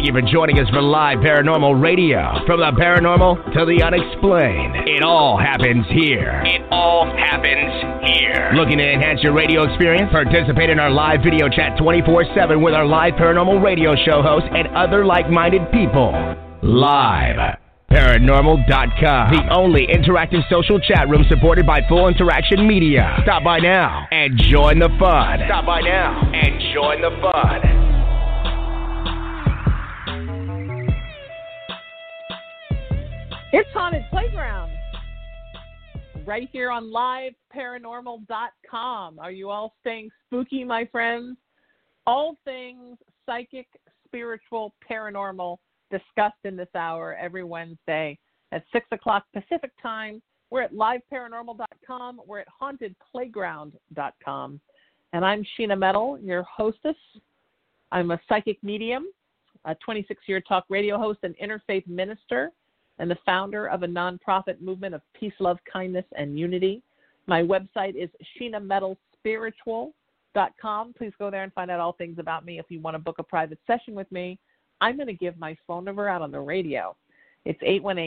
you for joining us for Live Paranormal Radio. From the paranormal to the unexplained, it all happens here. It all happens here. Looking to enhance your radio experience? Participate in our live video chat 24/7 with our Live Paranormal Radio show hosts and other like-minded people. Live Paranormal.com, the only interactive social chat room supported by Full Interaction Media. Stop by now and join the fun. Stop by now and join the fun. It's Haunted Playground, right here on LiveParanormal.com. Are you all staying spooky, my friends? All things psychic, spiritual, paranormal discussed in this hour every Wednesday at 6 o'clock Pacific time. We're at LiveParanormal.com. We're at HauntedPlayground.com. And I'm Sheena Metal, your hostess. I'm a psychic medium, a 26-year talk radio host, and interfaith minister, and the founder of a nonprofit movement of peace, love, kindness, and unity. My website is SheenaMetalSpiritual.com. Please go there and find out all things about me. If you want to book a private session with me, I'm going to give my phone number out on the radio. It's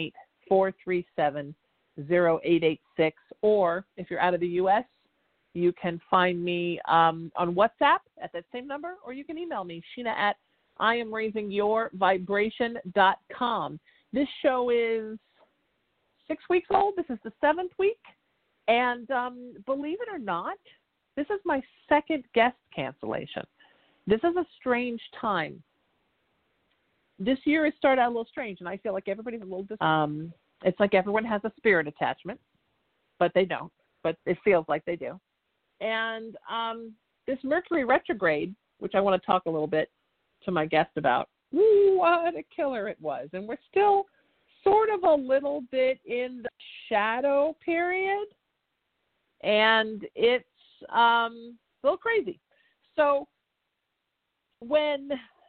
818-437-0886. Or if you're out of the U.S., you can find me on WhatsApp at that same number, or you can email me, Sheena at IamRaisingYourVibration.com. This show is 6 weeks old. This is the 7th week. And believe it or not, this is my second guest cancellation. This is a strange time. This year has started out a little strange, and I feel like everybody's a little it's like everyone has a spirit attachment, but they don't. But it feels like they do. And this Mercury retrograde, which I want to talk a little bit to my guest about, what a killer it was. And we're still sort of a little bit in the shadow period, and it's a little crazy. So when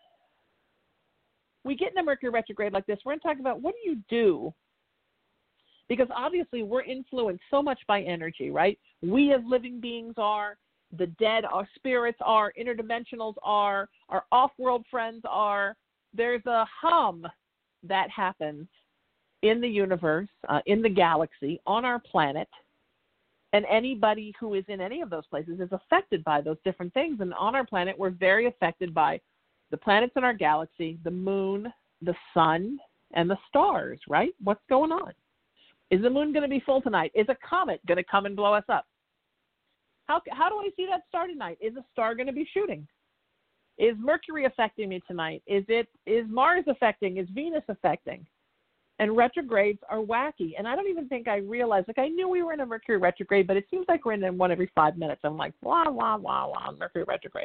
we get in a Mercury retrograde like this, we're going to talk about what do you do? Because obviously we're influenced so much by energy, right? We as living beings are, the dead, our spirits are, interdimensionals are, our off-world friends are. There's a hum that happens in the universe, in the galaxy, on our planet, and anybody who is in any of those places is affected by those different things. And on our planet, we're very affected by the planets in our galaxy, the moon, the sun, and the stars, right? What's going on? Is the moon going to be full tonight? Is a comet going to come and blow us up? How do I see that star tonight? Is a star going to be shooting? Is Mercury affecting me tonight? Is Mars affecting? Is Venus affecting? And retrogrades are wacky. And I don't even think I realized, like I knew we were in a Mercury retrograde, but it seems like we're in one every 5 minutes. I'm like, blah, blah, blah, blah, Mercury retrograde.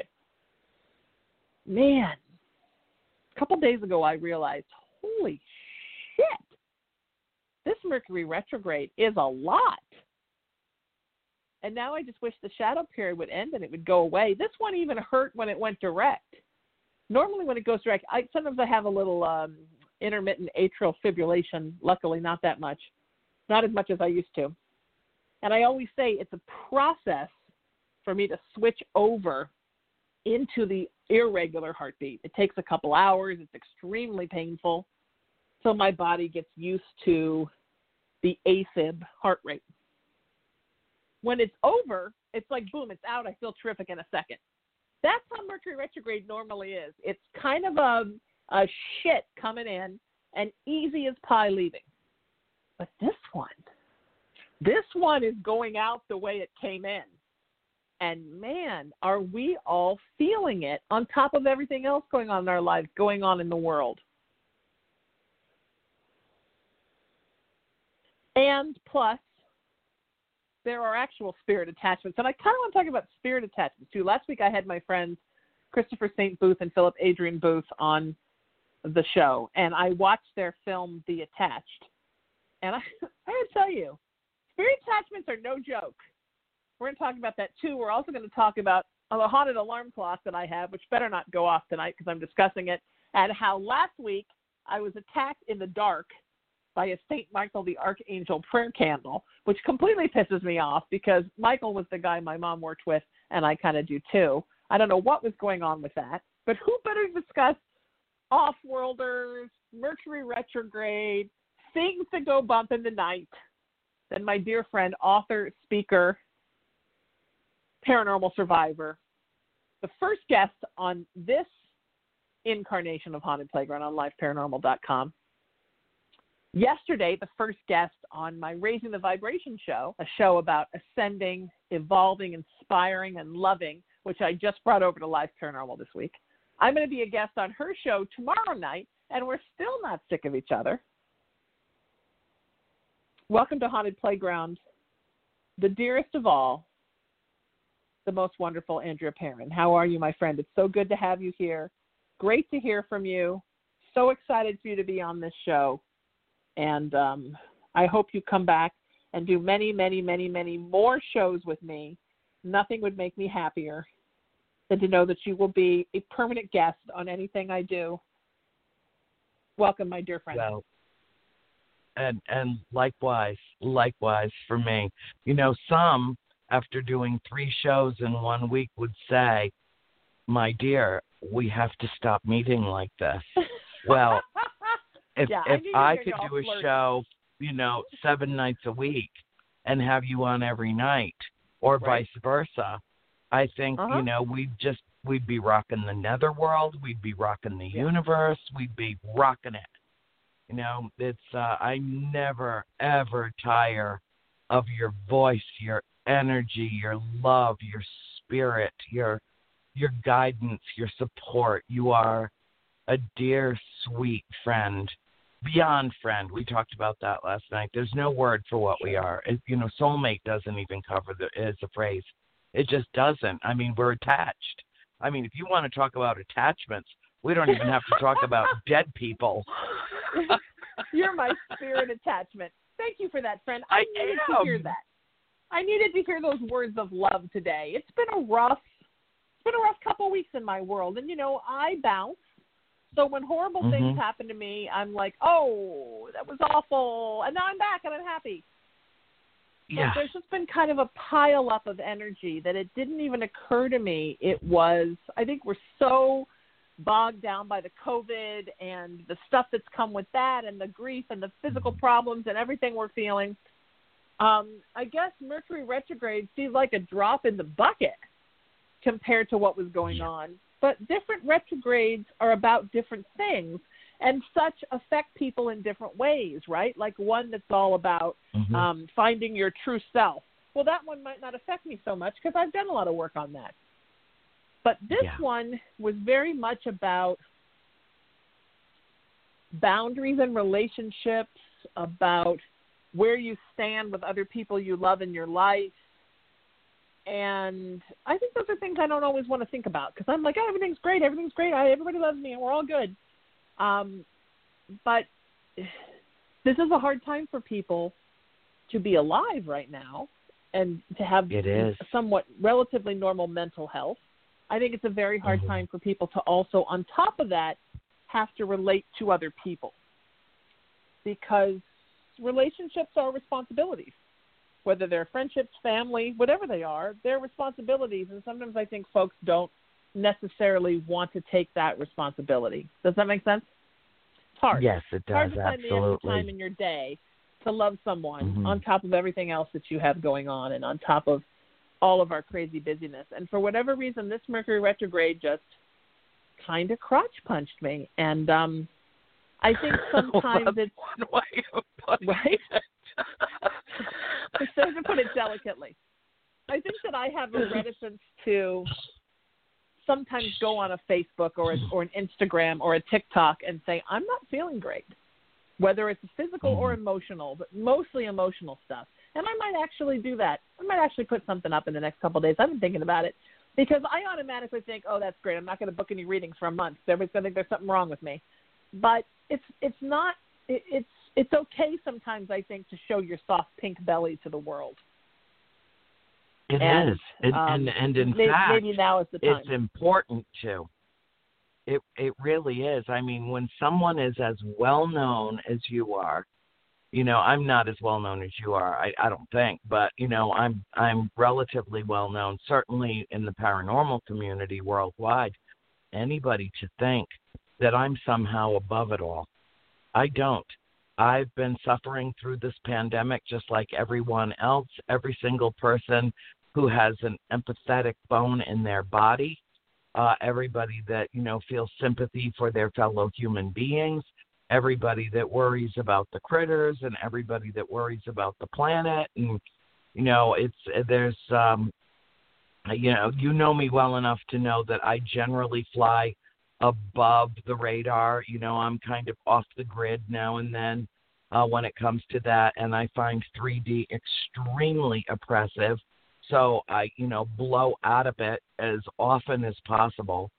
Man, a couple days ago I realized, holy shit, this Mercury retrograde is a lot. And now I just wish the shadow period would end and it would go away. This one even hurt when it went direct. Normally when it goes direct, sometimes I have a little intermittent atrial fibrillation. Luckily, not that much. Not as much as I used to. And I always say it's a process for me to switch over into the irregular heartbeat. It takes a couple hours. It's extremely painful. So my body gets used to the AFib heart rate. When it's over, it's like, boom, it's out. I feel terrific in a second. That's how Mercury retrograde normally is. It's kind of a shit coming in and easy as pie leaving. But this one is going out the way it came in. And man, are we all feeling it on top of everything else going on in our lives, going on in the world. And plus, there are actual spirit attachments. And I kind of want to talk about spirit attachments, too. Last week I had my friends Christopher St. Booth and Philip Adrian Booth on the show, and I watched their film, The Attached. And I got to tell you, spirit attachments are no joke. We're going to talk about that, too. We're also going to talk about the haunted alarm clock that I have, which better not go off tonight because I'm discussing it, and how last week I was attacked in the dark by a St. Michael the Archangel prayer candle, which completely pisses me off because Michael was the guy my mom worked with, and I kind of do too. I don't know what was going on with that, but who better to discuss off-worlders, Mercury retrograde, things that go bump in the night, then my dear friend, author, speaker, paranormal survivor, the first guest on this incarnation of Haunted Playground on liveparanormal.com. Yesterday, the first guest on my Raising the Vibration show, a show about ascending, evolving, inspiring, and loving, which I just brought over to Live Paranormal this week. I'm going to be a guest on her show tomorrow night, and we're still not sick of each other. Welcome to Haunted Playground, the dearest of all, the most wonderful Andrea Perrin. How are you, my friend? It's so good to have you here. Great to hear from you. So excited for you to be on this show. And I hope you come back and do many, many, many, many more shows with me. Nothing would make me happier than to know that you will be a permanent guest on anything I do. Welcome, my dear friend. Well, and likewise for me. You know, some, after doing 3 shows in 1 week, would say, my dear, we have to stop meeting like this. Well, if I could do a show, 7 nights a week and have you on every night, or vice versa, I think, we'd be rocking the netherworld, we'd be rocking the universe, we'd be rocking it. It's I never, ever tire of your voice, your energy, your love, your spirit, your guidance, your support. You are a dear, sweet friend. Beyond friend. We talked about that last night. There's no word for what we are. Soulmate doesn't even cover as a phrase. It just doesn't. I mean, we're attached. I mean, if you want to talk about attachments, we don't even have to talk about dead people. You're my spirit attachment. Thank you for that, friend. I needed to hear that. I needed to hear those words of love today. It's been a rough couple weeks in my world, and I bounce. So when horrible things happen to me, I'm like, oh, that was awful. And now I'm back and I'm happy. Yeah. But there's just been kind of a pile up of energy that it didn't even occur to me. I think we're so bogged down by the COVID and the stuff that's come with that and the grief and the physical problems and everything we're feeling. I guess Mercury retrograde seems like a drop in the bucket compared to what was going on. But different retrogrades are about different things, and such affect people in different ways, right? Like one that's all about finding your true self. Well, that one might not affect me so much because I've done a lot of work on that. But this one was very much about boundaries and relationships, about where you stand with other people you love in your life. And I think those are things I don't always want to think about because I'm like, oh, everything's great, everybody loves me, and we're all good. But this is a hard time for people to be alive right now and to have somewhat relatively normal mental health. I think it's a very hard time for people to also, on top of that, have to relate to other people because relationships are responsibilities. Whether they're friendships, family, whatever they are, they're responsibilities. And sometimes I think folks don't necessarily want to take that responsibility. Does that make sense? It's hard. Yes, it does. It's hard to find Absolutely. the time in your day to love someone on top of everything else that you have going on and on top of all of our crazy busyness. And for whatever reason, this Mercury retrograde just kind of crotch punched me. And I think sometimes it's one way of putting right. it. To put it delicately, I think that I have a reticence to sometimes go on a Facebook or an Instagram or a TikTok and say, I'm not feeling great, whether it's physical or emotional, but mostly emotional stuff. And I might actually do that. I might actually put something up in the next couple of days. I've been thinking about it because I automatically think, oh, that's great. I'm not going to book any readings for a month. Everybody's going to think there's something wrong with me. But it's not. It's okay sometimes, I think, to show your soft pink belly to the world. It is. And in fact, maybe now is the time. It's important to. It really is. I mean, when someone is as well known as you are, I'm not as well known as you are, I don't think, but I'm relatively well known, certainly in the paranormal community worldwide. Anybody to think that I'm somehow above it all. I don't. I've been suffering through this pandemic just like everyone else, every single person who has an empathetic bone in their body, everybody that, feels sympathy for their fellow human beings, everybody that worries about the critters and everybody that worries about the planet. And, there's, you know me well enough to know that I generally fly above the radar. I'm kind of off the grid now and then when it comes to that, and I find 3D extremely oppressive. So I, blow out of it as often as possible.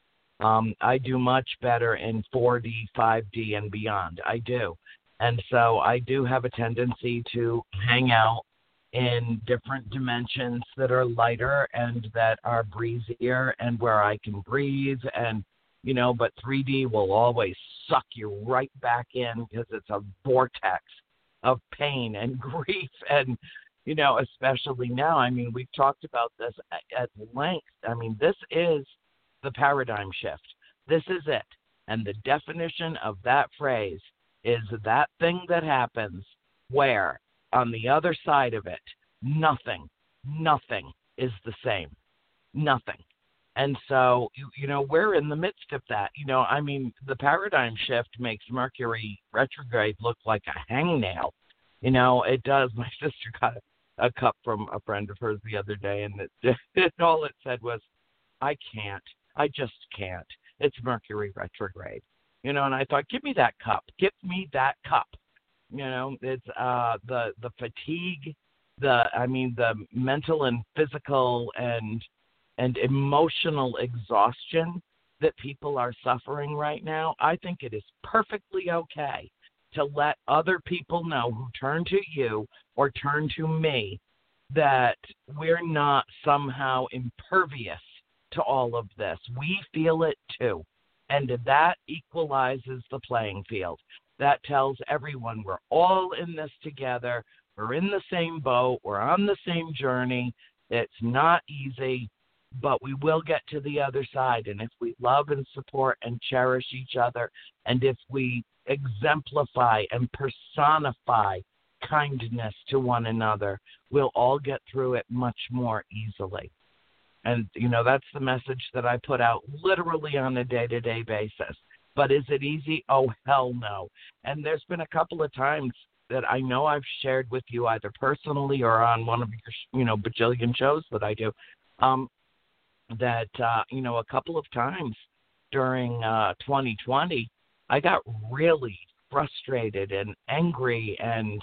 I do much better in 4D, 5D, and beyond. I do. And so I do have a tendency to hang out in different dimensions that are lighter and that are breezier and where I can breathe. And, but 3D will always suck you right back in because it's a vortex of pain and grief and, especially now. I mean, we've talked about this at length. I mean, this is the paradigm shift. This is it. And the definition of that phrase is that thing that happens where on the other side of it, nothing is the same. Nothing. And so, we're in the midst of that. The paradigm shift makes Mercury retrograde look like a hangnail. It does. My sister got a cup from a friend of hers the other day, and all it said was, I just can't. It's Mercury retrograde. And I thought, give me that cup. Give me that cup. It's the fatigue, the mental and physical and emotional exhaustion that people are suffering right now. I think it is perfectly okay to let other people know who turn to you or turn to me that we're not somehow impervious to all of this. We feel it too. And that equalizes the playing field. That tells everyone we're all in this together. We're in the same boat. We're on the same journey. It's not easy, but we will get to the other side. And if we love and support and cherish each other, and if we exemplify and personify kindness to one another, we'll all get through it much more easily. And, that's the message that I put out literally on a day-to-day basis. But is it easy? Oh, hell no. And there's been a couple of times that I know I've shared with you either personally or on one of your, bajillion shows that I do, that, a couple of times during 2020, I got really frustrated and angry and,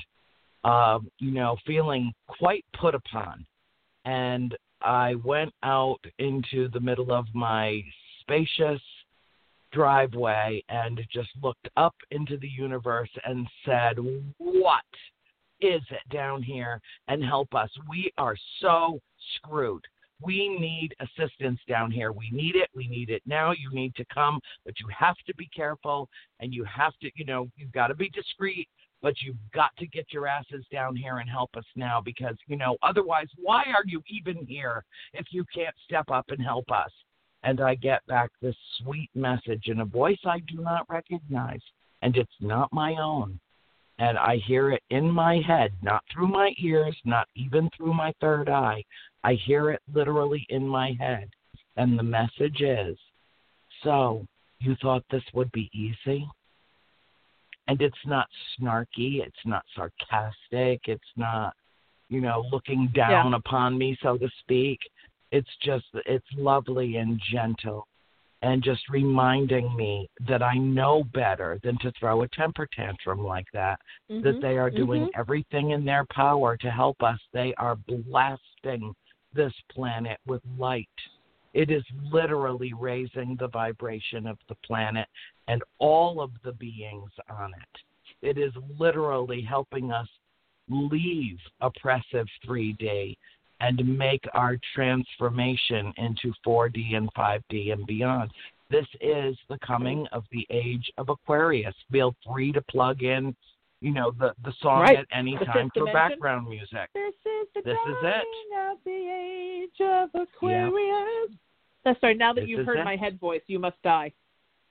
feeling quite put upon. And I went out into the middle of my spacious driveway and just looked up into the universe and said, what is it down here? And help us. We are so screwed. We need assistance down here. We need it. We need it now. You need to come, but you have to be careful and you have to, you've got to be discreet, but you've got to get your asses down here and help us now because, otherwise, why are you even here if you can't step up and help us? And I get back this sweet message in a voice I do not recognize, and it's not my own. And I hear it in my head, not through my ears, not even through my third eye. I hear it literally in my head. And the message is, so you thought this would be easy? And it's not snarky. It's not sarcastic. It's not, looking down upon me, so to speak. It's lovely and gentle and just reminding me that I know better than to throw a temper tantrum like that, that they are doing everything in their power to help us. They are blasting this planet with light. It is literally raising the vibration of the planet and all of the beings on it. It is literally helping us leave oppressive 3D and make our transformation into 4D and 5D and beyond. This is the coming of the age of Aquarius. Feel free to plug in, the song at any time for background music. This is the dawning of the age of Aquarius. Yep. Sorry, now that you've heard my head voice, you must die.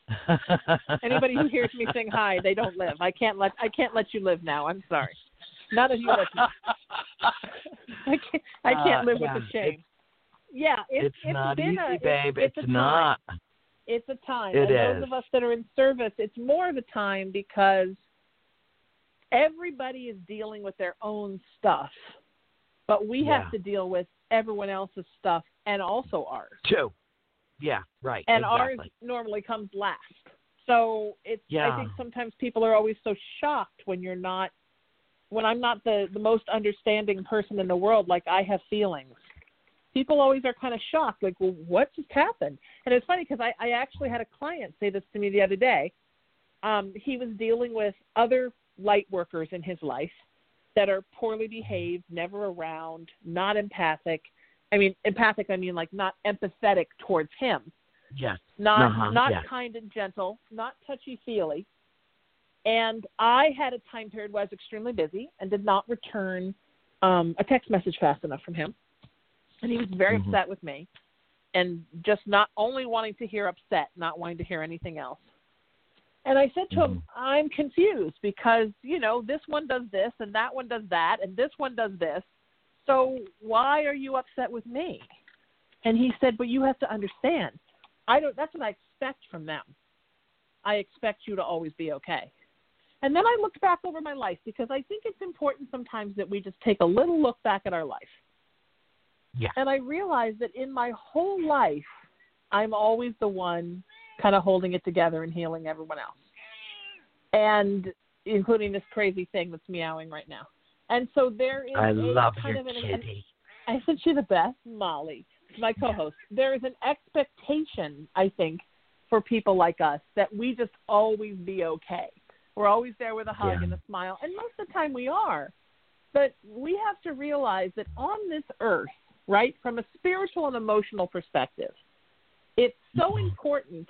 Anybody who hears me sing hi, they don't live. I can't let you live now. I'm sorry. None of you listen. I can't live with the shame. It's not been easy, babe. It's not. Time. It's a time. It is. Those of us that are in service, it's more of a time because everybody is dealing with their own stuff, but we have to deal with everyone else's stuff and also ours. Too. Yeah, right. And exactly. ours normally comes last. So I think sometimes people are always so shocked when I'm not the most understanding person in the world, like I have feelings. People always are kind of shocked, like, well, what just happened? And it's funny because I actually had a client say this to me the other day. He was dealing with other light workers in his life that are poorly behaved, never around, not empathic. I mean like not empathetic towards him. Yes. Not kind and gentle, not touchy-feely. And I had a time period where I was extremely busy and did not return a text message fast enough from him. And he was very upset with me and just not only wanting to hear upset, not wanting to hear anything else. And I said to him, I'm confused because, this one does this and that one does that and this one does this. So why are you upset with me? And he said, but you have to understand. That's what I expect from them. I expect you to always be okay. And then I looked back over my life because I think it's important sometimes that we just take a little look back at our life. Yeah. And I realized that in my whole life, I'm always the one kind of holding it together and healing everyone else. And including this crazy thing that's meowing right now. And so there is I love kind your of kitty. I said, she's the best, Molly, my co-host. There is an expectation, I think, for people like us that we just always be okay. We're always there with a hug and a smile. And most of the time we are. But we have to realize that on this earth, right, from a spiritual and emotional perspective, it's so important,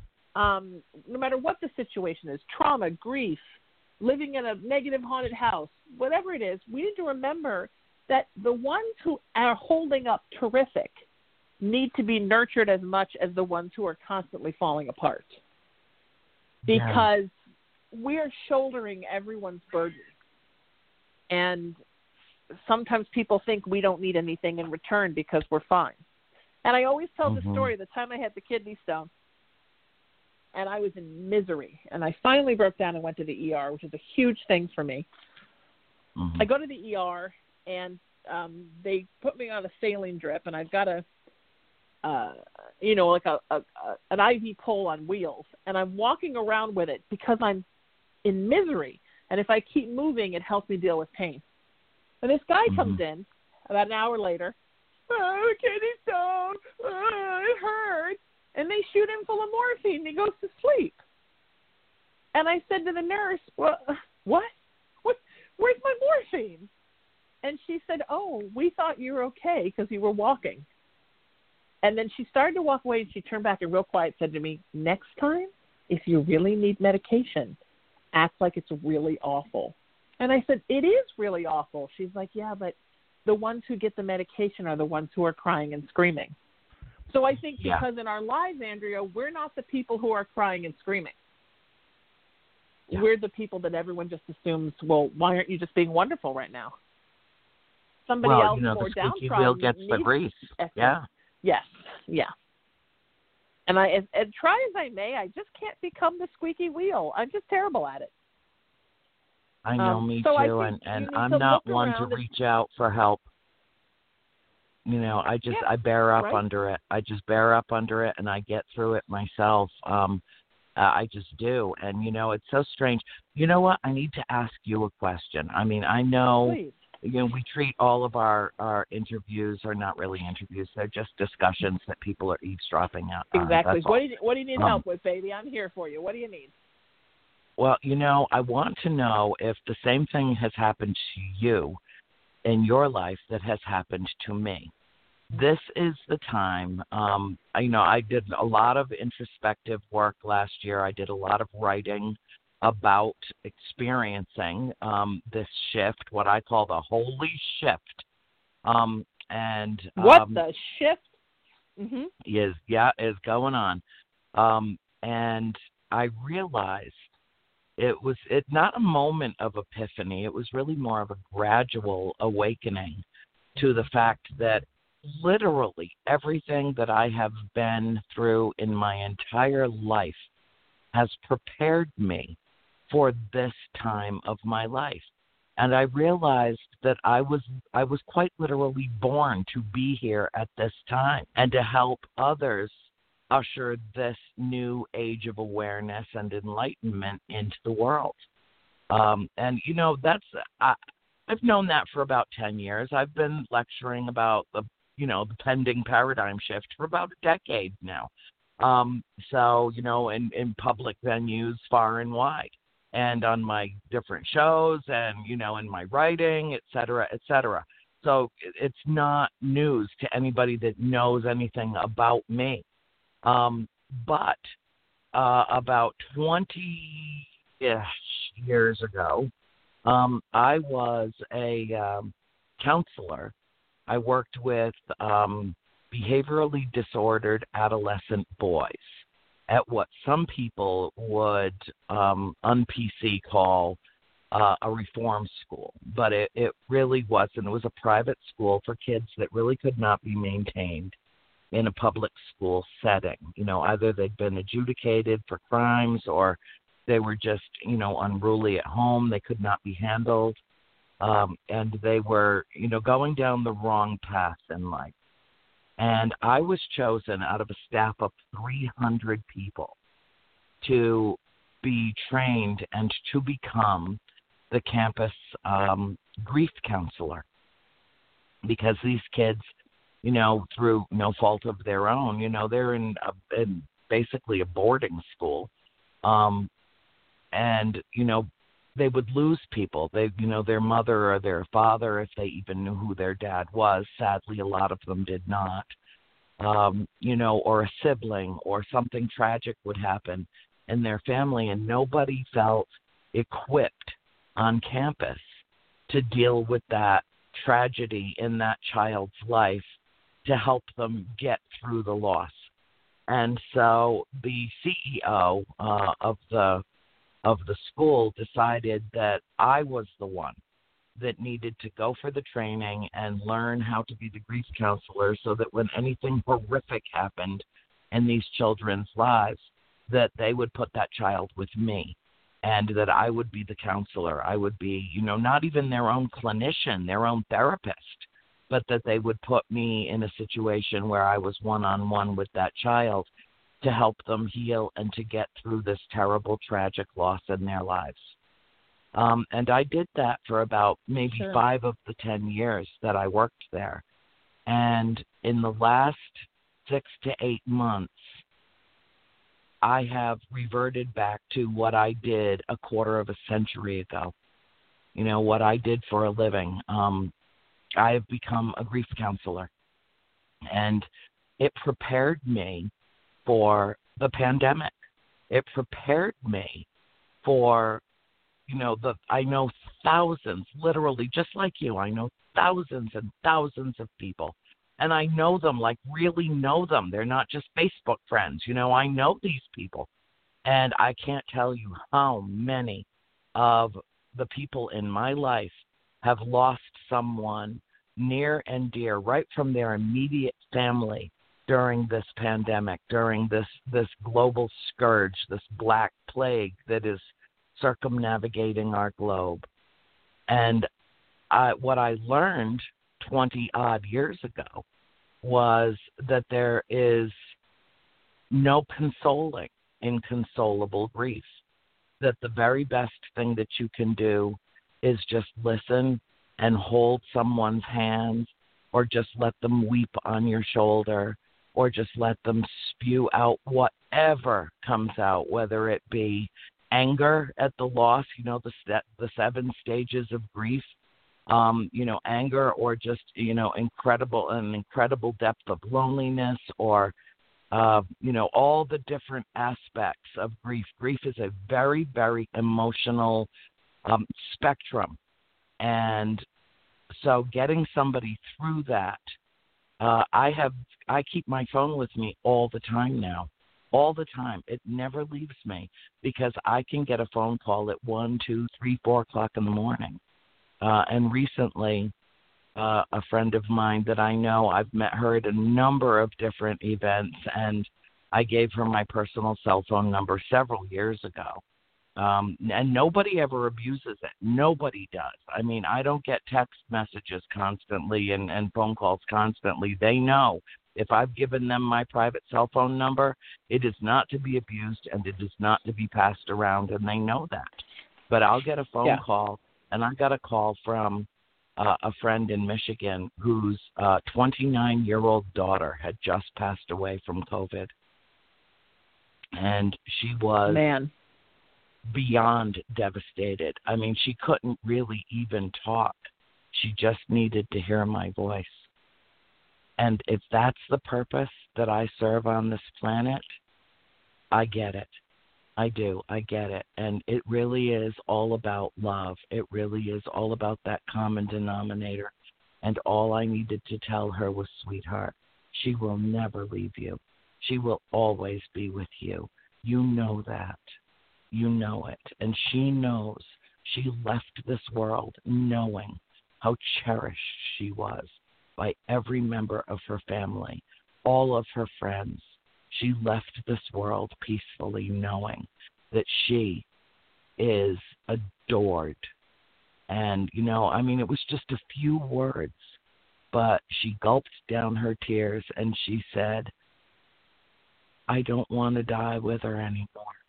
no matter what the situation is, trauma, grief, living in a negative haunted house, whatever it is, we need to remember that the ones who are holding up terrific need to be nurtured as much as the ones who are constantly falling apart. Because we're shouldering everyone's burden. And sometimes people think we don't need anything in return because we're fine. And I always tell the story, the time I had the kidney stone, and I was in misery. And I finally broke down and went to the ER, which is a huge thing for me. I go to the ER, and they put me on a saline drip, and I've got an IV pole on wheels. And I'm walking around with it because I'm in misery. And if I keep moving, it helps me deal with pain. And this guy comes in about an hour later. Oh, kidney stone. Oh, it hurts. And they shoot him full of morphine, and he goes to sleep. And I said to the nurse, well, what? Where's my morphine? And she said, oh, we thought you were okay because you were walking. And then she started to walk away, and she turned back and real quiet said to me, next time, if you really need medication, act like it's really awful. And I said, it is really awful. She's like, yeah, but the ones who get the medication are the ones who are crying and screaming. So I think because in our lives, Andrea, we're not the people who are crying and screaming. We're the people that everyone just assumes, well, why aren't you just being wonderful right now? Somebody else more the downtrodden wheel gets the grease. Yes. And and try as I may, I just can't become the squeaky wheel. I'm just terrible at it. I know, me so too, and I'm not one to reach out for help. I bear up under it. I just bear up under it, and I get through it myself. I just do. And, it's so strange. You know what? I need to ask you a question. I mean, I know, Please. We treat all of our interviews, or not really interviews, they're just discussions that people are eavesdropping on. Exactly. What do you need help with, baby? I'm here for you. What do you need? Well, I want to know if the same thing has happened to you in your life that has happened to me. This is the time. I did a lot of introspective work last year. I did a lot of writing about experiencing this shift, what I call the holy shift. What the shift? Is going on. And I realized it not a moment of epiphany. It was really more of a gradual awakening to the fact that literally everything that I have been through in my entire life has prepared me for this time of my life. And I realized that I was quite literally born to be here at this time and to help others usher this new age of awareness and enlightenment into the world. And, I've known that for about 10 years. I've been lecturing about the pending paradigm shift for about a decade now. In public venues far and wide, and on my different shows, and, in my writing, et cetera, et cetera. So it's not news to anybody that knows anything about me. But about 20-ish years ago, I was a counselor. I worked with behaviorally disordered adolescent boys at what some people would un-PC call a reform school. But it really wasn't. It was a private school for kids that really could not be maintained in a public school setting. Either they'd been adjudicated for crimes, or they were just, unruly at home. They could not be handled. And they were, going down the wrong path in life. And I was chosen out of a staff of 300 people to be trained and to become the campus grief counselor. Because these kids, through no fault of their own, they're in basically a boarding school. And they would lose people. Their mother or their father, if they even knew who their dad was. Sadly, a lot of them did not. Or a sibling, or something tragic would happen in their family, and nobody felt equipped on campus to deal with that tragedy in that child's life to help them get through the loss. And so the CEO of the school decided that I was the one that needed to go for the training and learn how to be the grief counselor, so that when anything horrific happened in these children's lives, that they would put that child with me, and that I would be the counselor. I would be, not even their own clinician, their own therapist, but that they would put me in a situation where I was one-on-one with that child to help them heal and to get through this terrible, tragic loss in their lives. And I did that for about maybe 5 of the 10 years that I worked there. And in the last 6 to 8 months, I have reverted back to what I did a quarter of a century ago. What I did for a living. I have become a grief counselor. And it prepared me for the pandemic. It prepared me for, I know thousands, literally, just like you, I know thousands and thousands of people. And I know them, like really know them. They're not just Facebook friends. I know these people. And I can't tell you how many of the people in my life have lost someone near and dear, right from their immediate family, during this pandemic, during this global scourge, this black plague that is circumnavigating our globe. And what I learned 20-odd years ago was that there is no consoling inconsolable grief, that the very best thing that you can do is just listen and hold someone's hand, or just let them weep on your shoulder, or just let them spew out whatever comes out, whether it be anger at the loss, the 7 stages of grief, anger, or just, incredible depth of loneliness, or, all the different aspects of grief. Grief is a very, very emotional spectrum. And so getting somebody through that, I keep my phone with me all the time now. all the time. It never leaves me because I can get a phone call at 1, 2, 3, 4 o'clock in the morning. And recently, a friend of mine that I know, I've met her at a number of different events, and I gave her my personal cell phone number several years ago. And nobody ever abuses it. Nobody does. I mean, I don't get text messages constantly and phone calls constantly. They know if I've given them my private cell phone number, it is not to be abused and it is not to be passed around, and they know that. But I'll get a phone call, and I got a call from a friend in Michigan whose 29-year-old daughter had just passed away from COVID. And she was beyond devastated. I mean, she couldn't really even talk. She just needed to hear my voice. And if that's the purpose that I serve on this planet, I get it. I do. I get it. And it really is all about love. It really is all about that common denominator. And all I needed to tell her was, sweetheart, she will never leave you. She will always be with you. You know that. You know it. And she knows she left this world knowing how cherished she was by every member of her family, all of her friends. She left this world peacefully knowing that she is adored. And, you know, I mean, it was just a few words, but she gulped down her tears and she said, I don't want to die with her anymore.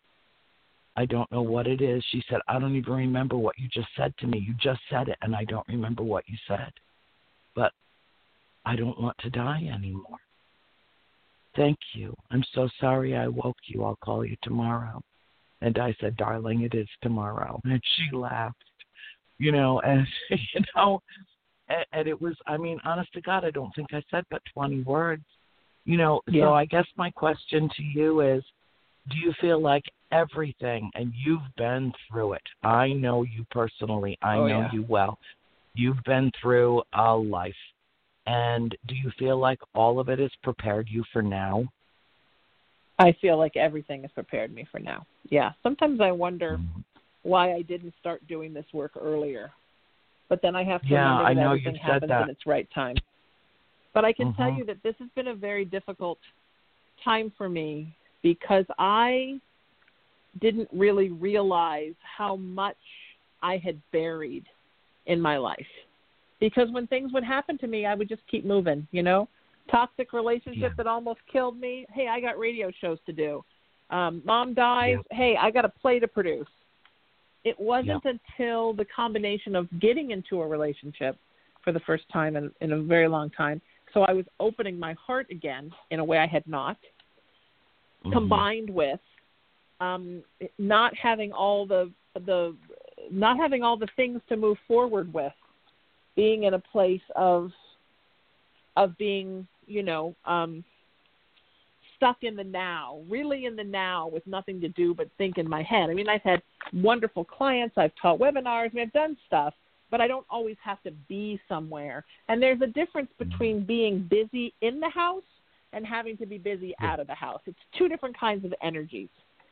I don't know what it is. She said, I don't even remember what you just said to me. You just said it, and I don't remember what you said. But I don't want to die anymore. Thank you. I'm so sorry I woke you. I'll call you tomorrow. And I said, darling, it is tomorrow. And she laughed, you know, and, you know, and it was, I mean, honest to God, I don't think I said but 20 words. You know, so I guess my question to you is, do you feel like everything, and you've been through it. I know you personally. I know you well. You've been through a life. And do you feel like all of it has prepared you for now? I feel like everything has prepared me for now. Yeah. Sometimes I wonder why I didn't start doing this work earlier. But then I have to remember that everything happens in its right time. But I can tell you that this has been a very difficult time for me because I didn't really realize how much I had buried in my life. Because when things would happen to me, I would just keep moving, you know. Toxic relationship that almost killed me. Hey, I got radio shows to do. Mom dies. Hey, I got a play to produce. It wasn't until the combination of getting into a relationship for the first time in a very long time. So I was opening my heart again in a way I had not, combined with not having all the things to move forward with, being in a place of being, you know, stuck in the now, really in the now with nothing to do but think in my head. I mean, I've had wonderful clients. I've taught webinars. I've done stuff, but I don't always have to be somewhere. And there's a difference between being busy in the house and having to be busy out of the house. It's two different kinds of energies.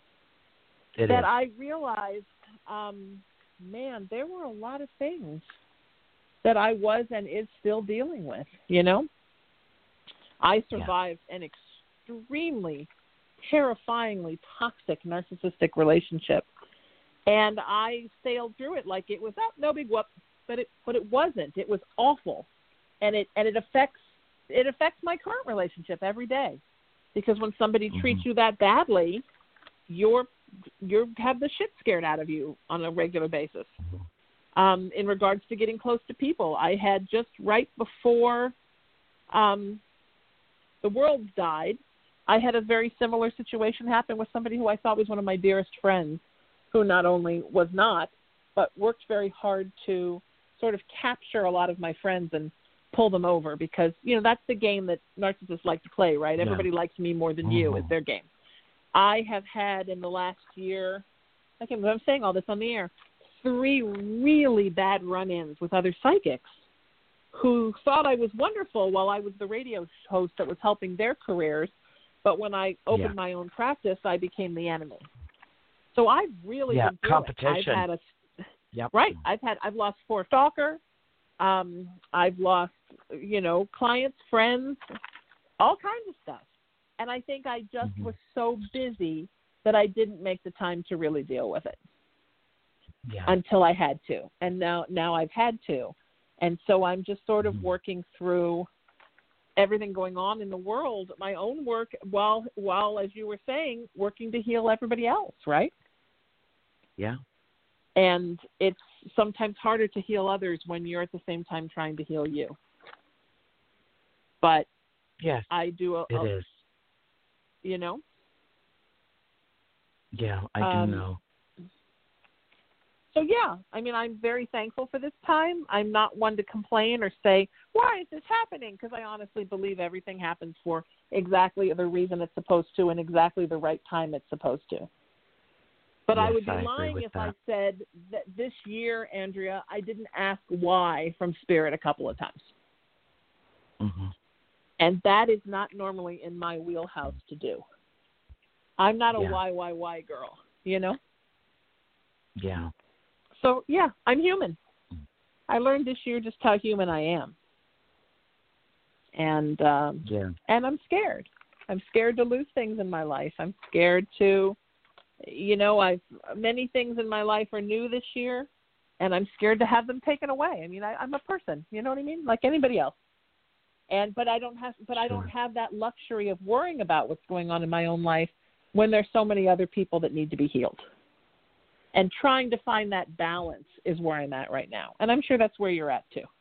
I realized, man, there were a lot of things that I was and is still dealing with, you know. I survived an extremely, terrifyingly toxic narcissistic relationship, and I sailed through it like it was no big whoop, but it wasn't. It was awful, and it affects my current relationship every day, because when somebody treats you that badly, you have the shit scared out of you on a regular basis. In regards to getting close to people, I had just right before the world died, I had a very similar situation happen with somebody who I thought was one of my dearest friends, who not only was not, but worked very hard to sort of capture a lot of my friends and pull them over, because, you know, that's the game that narcissists like to play, right? Yeah. Everybody likes me more than you is their game. I have had in the last year, I'm saying all this on the air, 3 really bad run-ins with other psychics who thought I was wonderful while I was the radio host that was helping their careers, But when I opened Yeah. my own practice, I became the enemy. So I've really been through competition. it. Yep. Right. I've lost 4 stalker. I've lost, clients, friends, all kinds of stuff. And I think I just was so busy that I didn't make the time to really deal with it until I had to. And now I've had to. And so I'm just sort of working through everything going on in the world, my own work, while, as you were saying, working to heal everybody else, right? Yeah. And it's sometimes harder to heal others when you're at the same time trying to heal you. But yes, I do. It is. Yeah, I do know. So, yeah, I mean, I'm very thankful for this time. I'm not one to complain or say, why is this happening? Because I honestly believe everything happens for exactly the reason it's supposed to and exactly the right time it's supposed to. But yes, I would be I lying if that. I said that this year, Andrea, I didn't ask why from Spirit a couple of times. Mm-hmm. And that is not normally in my wheelhouse to do. I'm not a why girl, Yeah. So, yeah, I'm human. I learned this year just how human I am. And and I'm scared. I'm scared to lose things in my life. I'm scared to, many things in my life are new this year, and I'm scared to have them taken away. I mean, I'm a person, you know what I mean? Like anybody else. But I don't have that luxury of worrying about what's going on in my own life when there's so many other people that need to be healed. And trying to find that balance is where I'm at right now. And I'm sure that's where you're at too.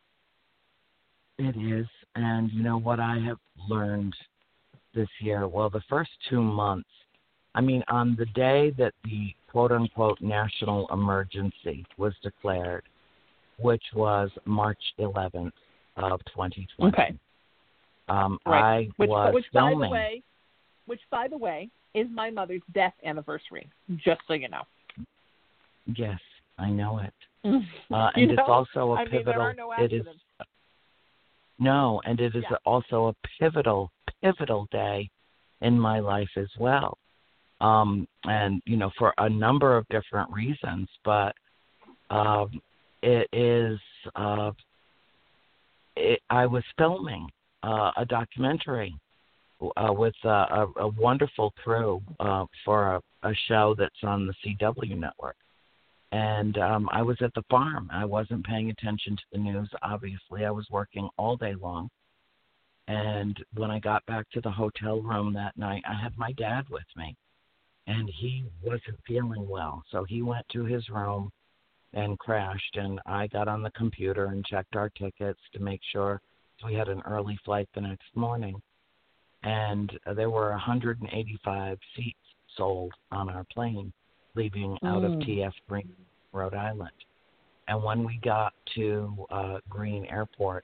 It is. And you know what I have learned this year? Well, the first 2 months, I mean, on the day that the quote-unquote national emergency was declared, which was March 11th of 2020. Okay. Right. Which, by the way, is my mother's death anniversary, just so you know. Yes, I know it. And it's also a pivotal. There are no accidents. It is also a pivotal day in my life as well. And for a number of different reasons, but it is. I was filming a documentary with a wonderful crew for a show that's on the CW network. And I was at the farm. I wasn't paying attention to the news, obviously. I was working all day long. And when I got back to the hotel room that night, I had my dad with me. And he wasn't feeling well. So he went to his room and crashed. And I got on the computer and checked our tickets to make sure we had an early flight the next morning. And there were 185 seats sold on our plane leaving out of T.F. Green, Rhode Island. And when we got to Green Airport,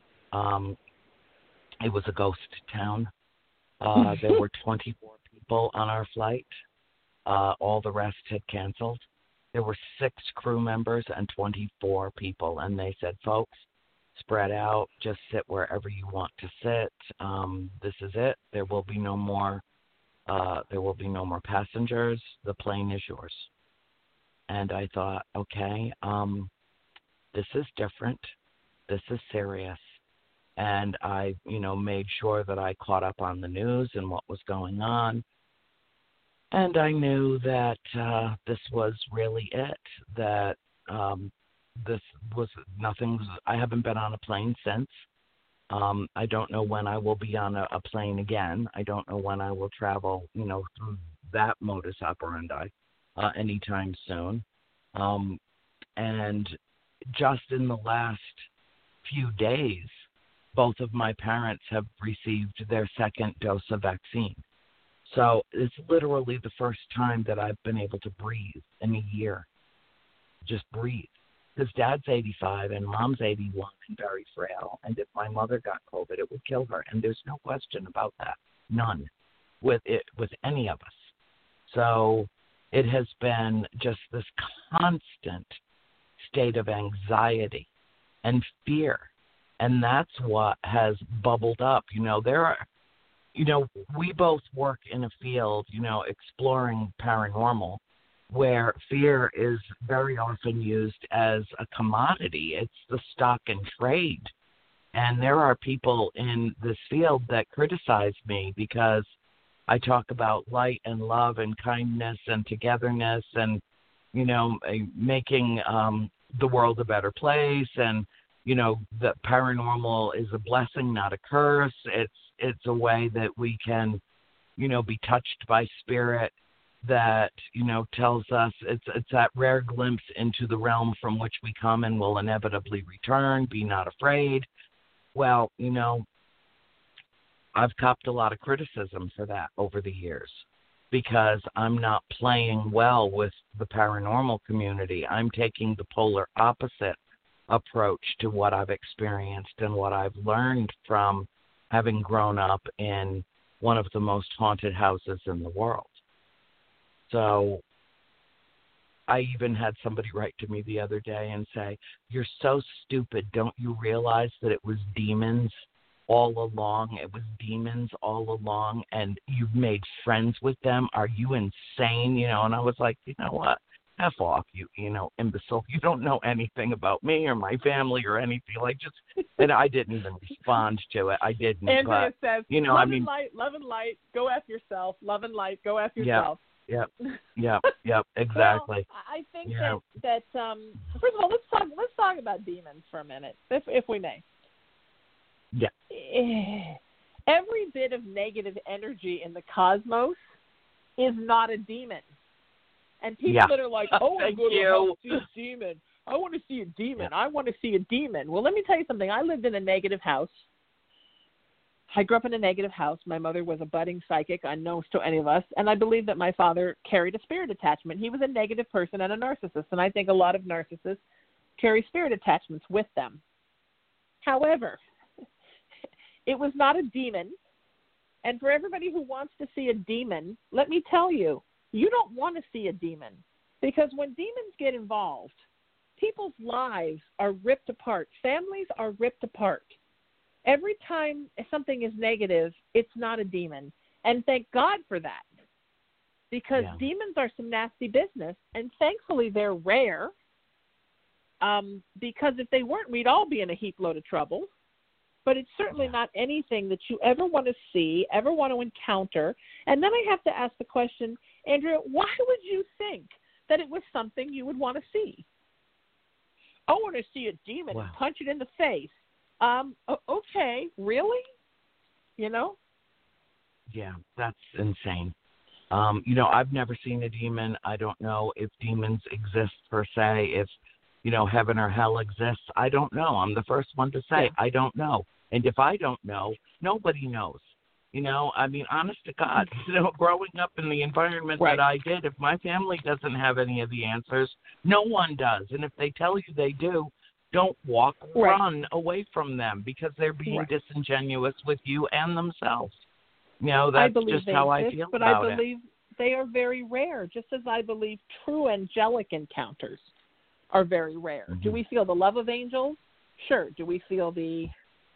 it was a ghost town. There were 24 people on our flight. All the rest had canceled. There were 6 crew members and 24 people. And they said, folks, spread out, just sit wherever you want to sit. This is it. There will be no more passengers. The plane is yours. And I thought, okay, this is different. This is serious. And I, made sure that I caught up on the news and what was going on. And I knew that this was really it, that this was nothing. I haven't been on a plane since. I don't know when I will be on a plane again. I don't know when I will travel, through that modus operandi anytime soon. And just in the last few days, both of my parents have received their second dose of vaccine. So it's literally the first time that I've been able to breathe in a year. Just breathe. Because Dad's 85 and Mom's 81 and very frail. And if my mother got COVID, it would kill her. And there's no question about that. None. With any of us. So it has been just this constant state of anxiety and fear. And that's what has bubbled up. we both work in a field, exploring paranormal, where fear is very often used as a commodity. It's the stock and trade. And there are people in this field that criticize me because I talk about light and love and kindness and togetherness and, making the world a better place. And, that paranormal is a blessing, not a curse. It's a way that we can, be touched by spirit that, tells us it's that rare glimpse into the realm from which we come and will inevitably return. Be not afraid. Well, I've copped a lot of criticism for that over the years because I'm not playing well with the paranormal community. I'm taking the polar opposite approach to what I've experienced and what I've learned from having grown up in one of the most haunted houses in the world. So I even had somebody write to me the other day and say, "You're so stupid. Don't you realize that it was demons all along? It was demons all along, and you've made friends with them. Are you insane?" And I was like, you know what? F off, you imbecile. You don't know anything about me or my family or anything. And I didn't even respond to it. I didn't. Andrea but, says, love and light, go F yourself. Love and light, go F yourself. Yep, exactly. Well, I think that first of all, let's talk about demons for a minute, if we may. Yeah. Every bit of negative energy in the cosmos is not a demon. And people that are like, "Oh, I'm going to see a demon. I want to see a demon. I want to see a demon." Well, let me tell you something. I lived in a negative house. I grew up in a negative house. My mother was a budding psychic, unknown to any of us, and I believe that my father carried a spirit attachment. He was a negative person and a narcissist, and I think a lot of narcissists carry spirit attachments with them. However, it was not a demon, and for everybody who wants to see a demon, let me tell you, you don't want to see a demon, because when demons get involved, people's lives are ripped apart. Families are ripped apart. Every time something is negative, it's not a demon. And thank God for that, because demons are some nasty business, and thankfully they're rare, because if they weren't, we'd all be in a heap load of trouble. But it's certainly not anything that you ever want to see, ever want to encounter. And then I have to ask the question, Andrea, why would you think that it was something you would want to see? I want to see a demon and punch it in the face. Okay, really? Yeah, that's insane. I've never seen a demon. I don't know if demons exist per se, if, heaven or hell exists. I don't know. I'm the first one to say I don't know. And if I don't know, nobody knows. Honest to God, growing up in the environment that I did, if my family doesn't have any of the answers, no one does. And if they tell you they do, don't run away from them, because they're being disingenuous with you and themselves. That's just how I feel but about it. But I believe they are very rare, just as I believe true angelic encounters are very rare. Mm-hmm. Do we feel the love of angels? Sure. Do we feel the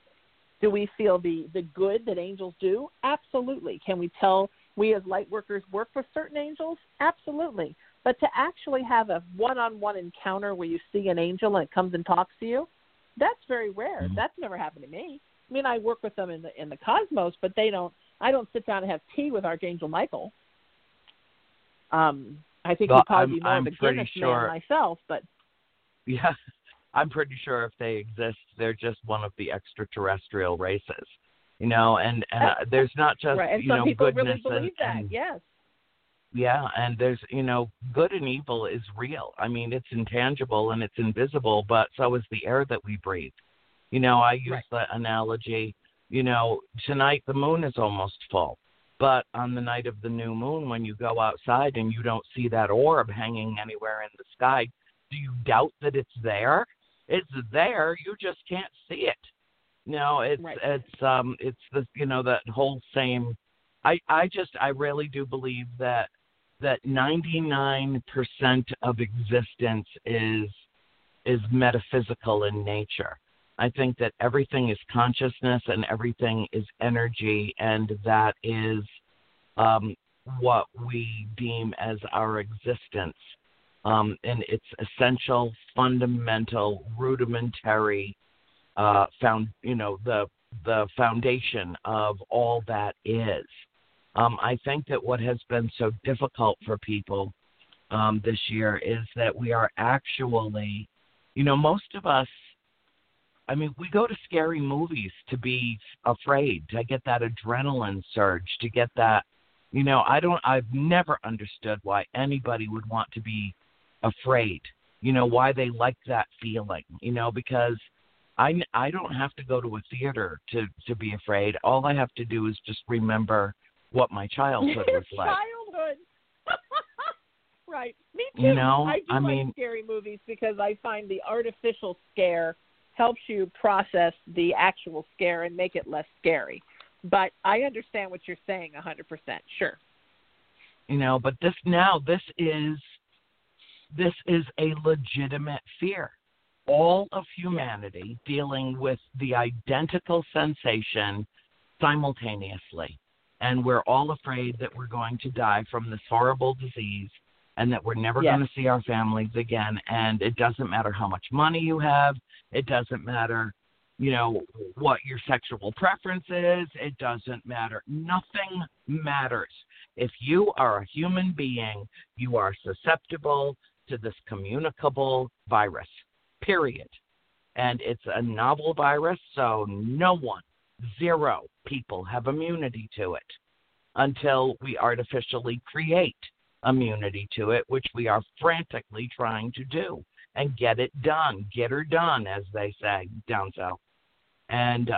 good that angels do? Absolutely. Can we tell we as light workers work with certain angels? Absolutely. But to actually have a one-on-one encounter where you see an angel and it comes and talks to you, that's very rare. Mm-hmm. That's never happened to me. I work with them in the cosmos, but I don't sit down and have tea with Archangel Michael. I think he'd probably be more of a Guinness man myself, but yeah. I'm pretty sure if they exist, they're just one of the extraterrestrial races, and there's not just, and some people goodness really believe that, yes. Yeah, and there's, good and evil is real. It's intangible and it's invisible, but so is the air that we breathe. I use the analogy, tonight the moon is almost full, but on the night of the new moon, when you go outside and you don't see that orb hanging anywhere in the sky, do you doubt that it's there? It's there. You just can't see it. It's the that whole same. I really do believe that 99% of existence is metaphysical in nature. I think that everything is consciousness and everything is energy, and that is what we deem as our existence. And it's essential, fundamental, rudimentary, the foundation of all that is. I think that what has been so difficult for people this year is that we are actually, most of us, we go to scary movies to be afraid, to get that adrenaline surge, to get that, I've never understood why anybody would want to be afraid, why they like that feeling, because I don't have to go to a theater to be afraid. All I have to do is just remember what my childhood was like. Childhood. Right. Me too. I do like scary movies because I find the artificial scare helps you process the actual scare and make it less scary. But I understand what you're saying 100%. Sure. But this is a legitimate fear. All of humanity dealing with the identical sensation simultaneously. And we're all afraid that we're going to die from this horrible disease and that we're never going to see our families again. And it doesn't matter how much money you have. It doesn't matter, what your sexual preference is. It doesn't matter. Nothing matters. If you are a human being, you are susceptible to this communicable virus, period. And it's a novel virus, so no one, 0 people have immunity to it until we artificially create immunity to it, which we are frantically trying to do and get it done, get her done, as they say down south. And,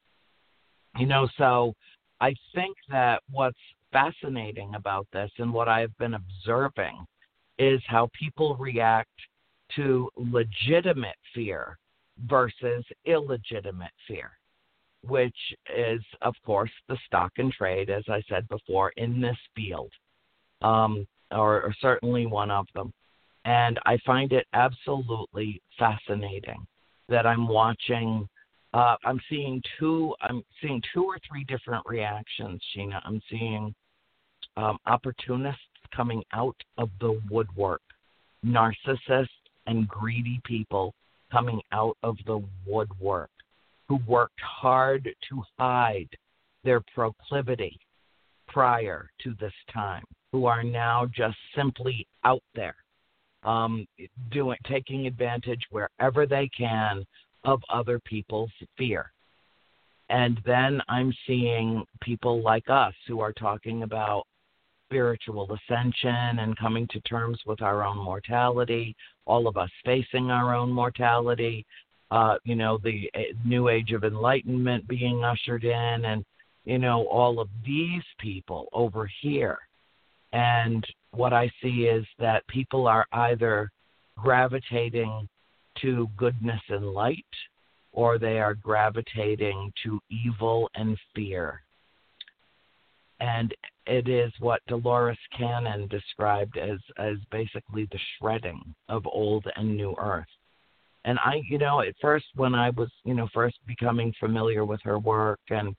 so I think that what's fascinating about this and what I've been observing is how people react to legitimate fear versus illegitimate fear, which is, of course, the stock and trade, as I said before, in this field, or certainly one of them. And I find it absolutely fascinating that I'm watching. I'm seeing two or three different reactions, Sheena. I'm seeing opportunists coming out of the woodwork, narcissists and greedy people coming out of the woodwork, who worked hard to hide their proclivity prior to this time, who are now just simply out there, taking advantage wherever they can of other people's fear. And then I'm seeing people like us who are talking about spiritual ascension and coming to terms with our own mortality, all of us facing our own mortality, the new age of enlightenment being ushered in, and, all of these people over here. And what I see is that people are either gravitating to goodness and light, or they are gravitating to evil and fear. And it is what Dolores Cannon described as basically the shredding of old and new earth. And I, at first when I was, first becoming familiar with her work and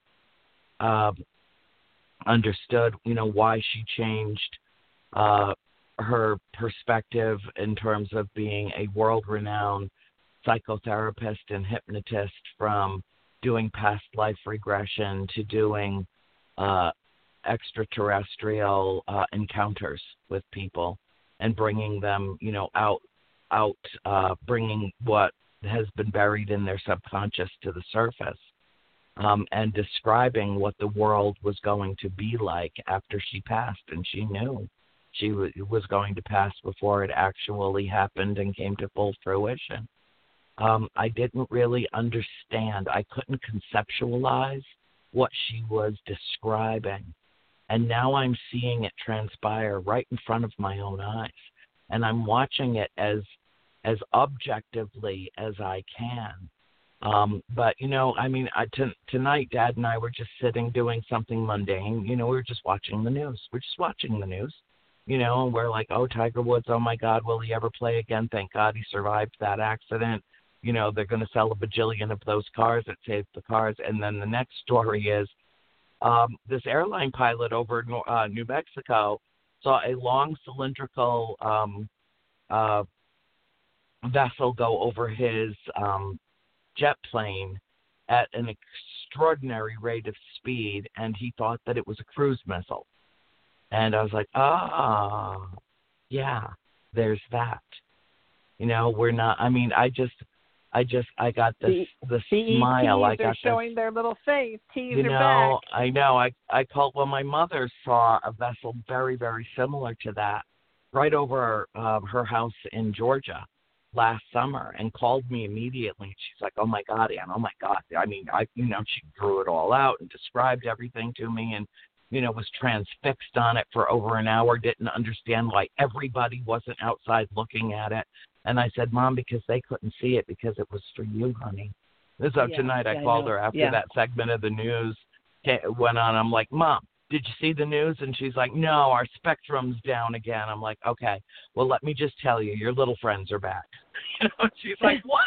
understood, why she changed her perspective in terms of being a world-renowned psychotherapist and hypnotist, from doing past life regression to doing extraterrestrial encounters with people and bringing them, out, bringing what has been buried in their subconscious to the surface, and describing what the world was going to be like after she passed. And she knew she was going to pass before it actually happened and came to full fruition. I didn't really understand. I couldn't conceptualize what she was describing. And now I'm seeing it transpire right in front of my own eyes. And I'm watching it as objectively as I can. But, tonight, Dad and I were just sitting doing something mundane. We were just watching the news. We're just watching the news, and we're like, oh, Tiger Woods, oh, my God, will he ever play again? Thank God he survived that accident. they're going to sell a bajillion of those cars. It saves the cars. And then the next story is this airline pilot over New Mexico saw a long cylindrical vessel go over his jet plane at an extraordinary rate of speed, and he thought that it was a cruise missile. And I was like, yeah, there's that. We're not, I mean, I got the smile. I got showing their little face. Tees are back. I know. I called, my mother saw a vessel very, very similar to that right over her house in Georgia last summer and called me immediately. She's like, oh my God, Ann, oh my God. I mean, she drew it all out and described everything to me and, was transfixed on it for over an hour, didn't understand why everybody wasn't outside looking at it. And I said, Mom, because they couldn't see it because it was for you, honey. So tonight I called her after that segment of the news went on. I'm like, Mom, did you see the news? And she's like, no, our spectrum's down again. I'm like, okay, well, let me just tell you, your little friends are back. She's like, what?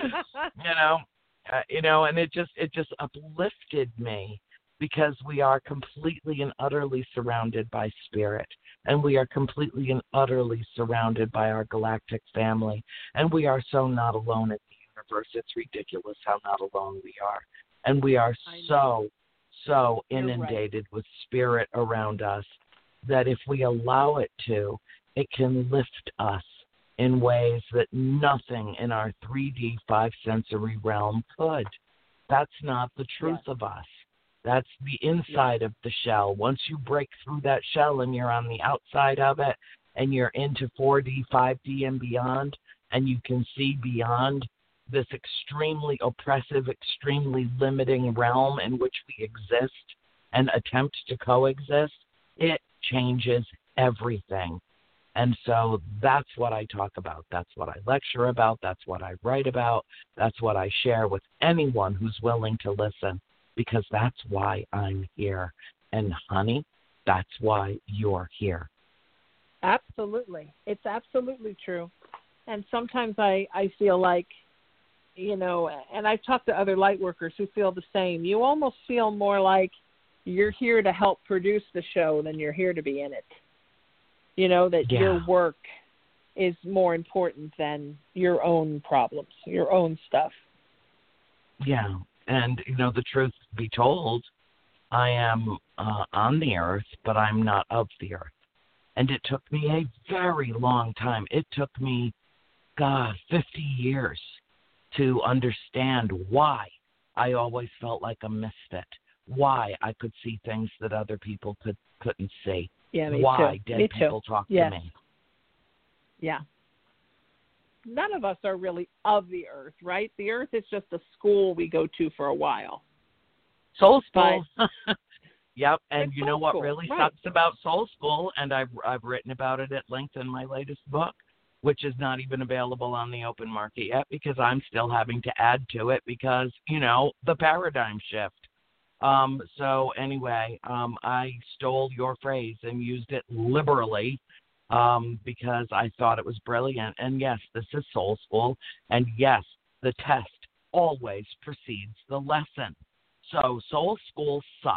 And it just uplifted me because we are completely and utterly surrounded by spirit, and we are completely and utterly surrounded by our galactic family, and we are so not alone in the universe. It's ridiculous how not alone we are, and we are so inundated with spirit around us that if we allow it to, it can lift us in ways that nothing in our 3D 5-sensory realm could. That's not the truth of us. That's the inside of the shell. Once you break through that shell and you're on the outside of it and you're into 4D, 5D and beyond, and you can see beyond this extremely oppressive, extremely limiting realm in which we exist and attempt to coexist, it changes everything. And so that's what I talk about. That's what I lecture about. That's what I write about. That's what I share with anyone who's willing to listen, because that's why I'm here. And, honey, that's why you're here. Absolutely. It's absolutely true. And sometimes I feel like, and I've talked to other light workers who feel the same. You almost feel more like you're here to help produce the show than you're here to be in it. That your work is more important than your own problems, your own stuff. Yeah. And, the truth be told, I am on the earth, but I'm not of the earth. And it took me a very long time. It took me, 50 years to understand why I always felt like a misfit, why I could see things that other people couldn't see. Yeah, me why too. dead people talk to me. Yeah. None of us are really of the earth, right? The earth is just a school we go to for a while. Soul School. Yep, and you know what school. really Right. sucks about Soul School, and I've written about it at length in my latest book, which is not even available on the open market yet because I'm still having to add to it because, the paradigm shift. So anyway, I stole your phrase and used it liberally because I thought it was brilliant. And yes, this is Soul School. And yes, the test always precedes the lesson. So Soul School sucks.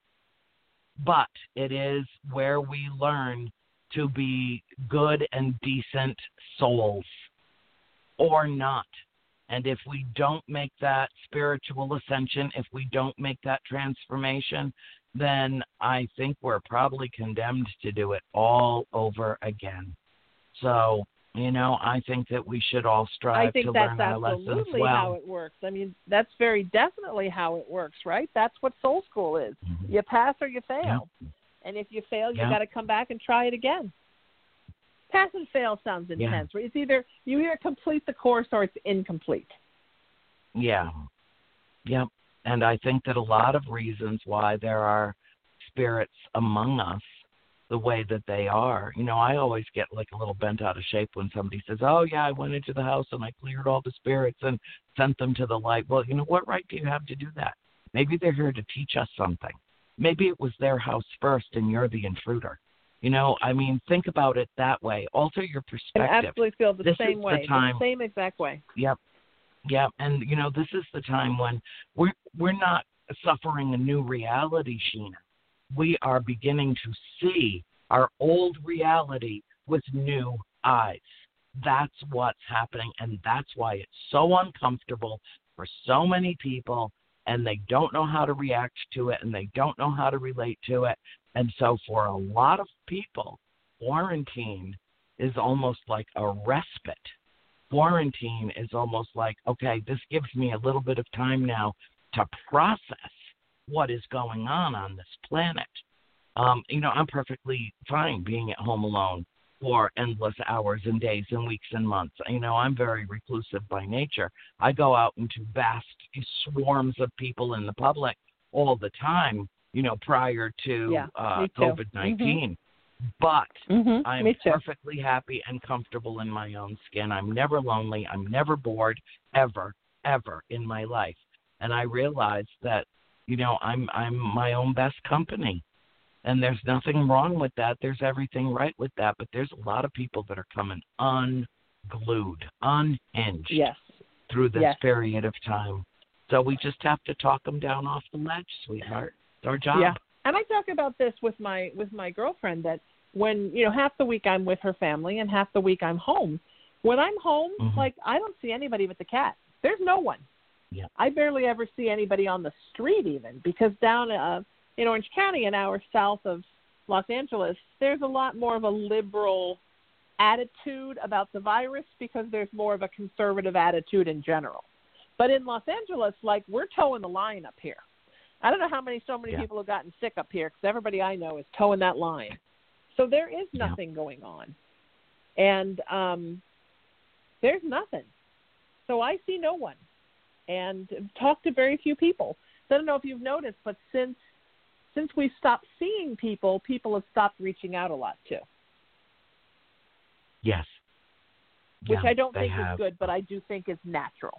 But it is where we learn to be good and decent souls or not. And if we don't make that spiritual ascension, if we don't make that transformation, then I think we're probably condemned to do it all over again. So, I think that we should all strive to learn our lessons well. I think that's absolutely how it works. I mean, that's very definitely how it works, right? That's what Soul School is. Mm-hmm. You pass or you fail. Yep. And if you fail, you got to come back and try it again. Pass and fail sounds intense. Yeah. It's either you complete the course or it's incomplete. Yeah. Yep. And I think that a lot of reasons why there are spirits among us the way that they are. I always get like a little bent out of shape when somebody says, oh, yeah, I went into the house and I cleared all the spirits and sent them to the light. Well, what right do you have to do that? Maybe they're here to teach us something. Maybe it was their house first and you're the intruder. Think about it that way. Alter your perspective. I absolutely feel the same way, the same exact way. Yep. Yeah, and this is the time when we're not suffering a new reality, Sheena. We are beginning to see our old reality with new eyes. That's what's happening, and that's why it's so uncomfortable for so many people, and they don't know how to react to it, and they don't know how to relate to it. And so for a lot of people, quarantine is almost like a respite. Quarantine is almost like, okay, this gives me a little bit of time now to process what is going on this planet. I'm perfectly fine being at home alone for endless hours and days and weeks and months. I'm very reclusive by nature. I go out into vast swarms of people in the public all the time, prior to COVID-19. Mm-hmm. But I'm perfectly happy and comfortable in my own skin. I'm never lonely. I'm never bored, ever in my life. And I realize that, I'm my own best company. And there's nothing wrong with that. There's everything right with that. But there's a lot of people that are coming unglued, unhinged through this period of time. So we just have to talk them down off the ledge, sweetheart. It's our job. Yeah. And I talk about this with my girlfriend, that when, half the week I'm with her family and half the week I'm home. When I'm home, I don't see anybody but the cat. There's no one. Yeah. I barely ever see anybody on the street even, because down in Orange County, an hour south of Los Angeles, there's a lot more of a liberal attitude about the virus because there's more of a conservative attitude in general. But in Los Angeles, we're towing the line up here. I don't know how many people have gotten sick up here, because everybody I know is towing that line. So there is nothing going on. And there's nothing. So I see no one and talk to very few people. So I don't know if you've noticed, but since we've stopped seeing people have stopped reaching out a lot too. Yes. Which I don't think is good, but I do think is natural.